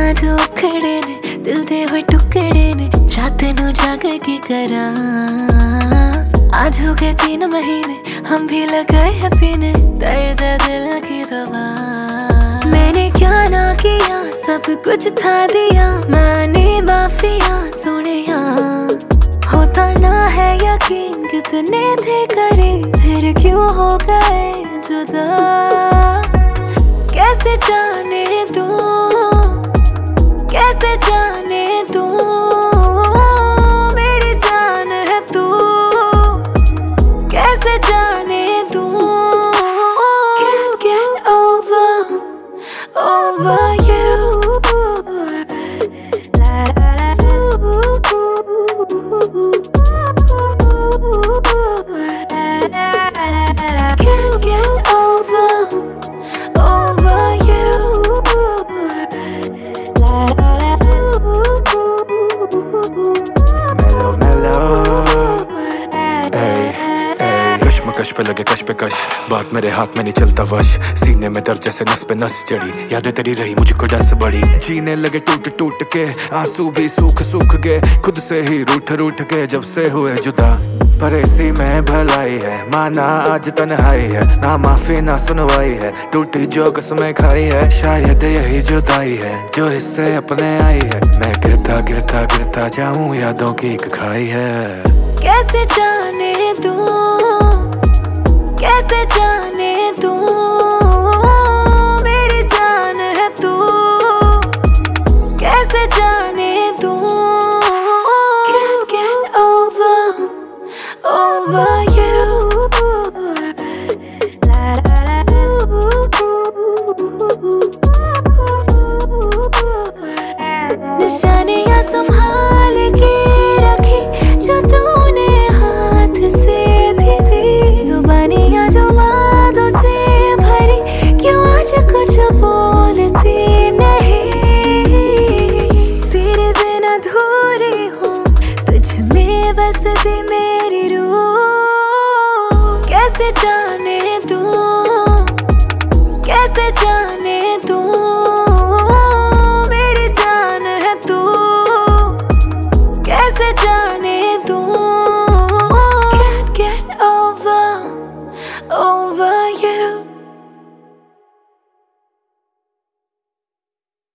जो खड़े ने दिल दे होए टुकड़े ने रात नू जाग की करा। आज हो गए 3 महीने हम भी लगाए हैं पीने दर्द दिल की दवा। मैंने क्या ना किया सब कुछ था दिया मैंने माफिया सोनिया। होता ना है यकीन कितने थे करीब फिर क्यों हो गए जुदा। कैसे जाने दूं कैसे जाने दूं मेरी जान है तू कैसे जाने दूं। Can't get over you. Can't get over you. कश पे लगे कश पे कश बात मेरे हाथ में नहीं चलता वश। सीने में दर्द जैसे नस पे नस चढ़ी यादें तेरी रही मुझको डस बड़ी। जीने लगे टूट टूट के आंसू भी सूख सूख गए खुद से ही रूठ रूठ के जब से हुए जुदा। पर इसी में भलाई है माना आज तन्हाई है ना माफी ना सुनवाई है टूटी जो कसमें खाई है। शायद यही जुदाई है जो इससे अपने आई है। मैं गिरता गिरता गिरता जाऊं यादों की एक खाई है। कैसे जाने दूं कैसे जाने दूं मेरी जान है तू कैसे जाने दूं।